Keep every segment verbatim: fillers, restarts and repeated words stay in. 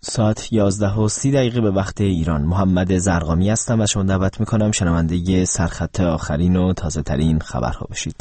ساعت یازده و سی دقیقه به وقت ایران. محمد زرقامی هستم و شما دعوت میکنم شنونده سرخط آخرین و تازه ترین خبرها بشید.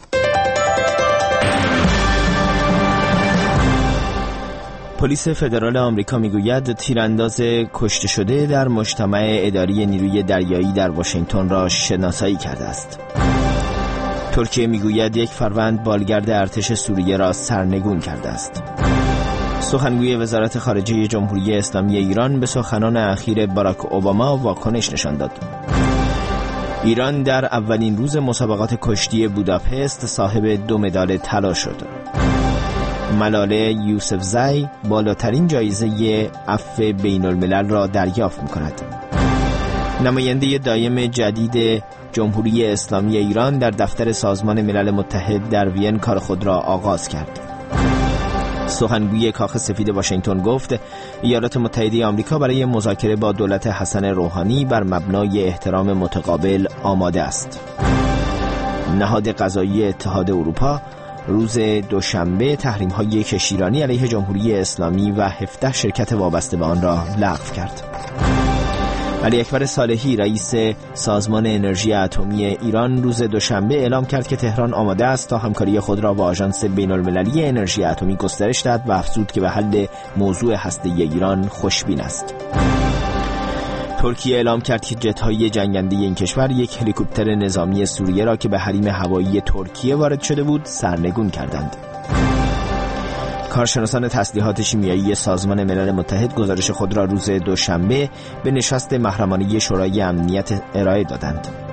پلیس فدرال آمریکا میگوید تیرانداز کشته شده در مجتمع اداری نیروی دریایی در واشنگتن را شناسایی کرده است. ترکیه میگوید یک فروند بالگرد ارتش سوریه را سرنگون کرده است. سخنگوی وزارت خارجه جمهوری اسلامی ایران به سخنان اخیر باراک اوباما واکنش نشان داد. ایران در اولین روز مسابقات کشتی بوداپست صاحب دو مدال طلا شد. ملاله یوسفزئی بالاترین جایزه عفو بین الملل را دریافت می‌کند. نماینده دایم جدید جمهوری اسلامی ایران در دفتر سازمان ملل متحد در وین کار خود را آغاز کرد. سخنگوی کاخ سفید واشنگتن گفت ایالات متحده آمریکا برای مذاکره با دولت حسن روحانی بر مبنای احترام متقابل آماده است. نهاد قضایی اتحاد اروپا روز دوشنبه تحریم‌های کشتیرانی علیه جمهوری اسلامی و هفده شرکت وابسته به آن را لغو کرد. علی اکبر صالحی رئیس سازمان انرژی اتمی ایران روز دوشنبه اعلام کرد که تهران آماده است تا همکاری خود را با آژانس بین‌المللی انرژی اتمی گسترش دهد و افزود که به حل موضوع هسته‌ای ایران خوشبین است. ترکیه اعلام کرد که جت‌های جنگنده این کشور یک هلیکوپتر نظامی سوریه را که به حریم هوایی ترکیه وارد شده بود سرنگون کردند. کارشناسان تسلیحات شیمیایی سازمان ملل متحد گزارش خود را روز دوشنبه به نشست محرمانه شورای امنیت ارائه دادند.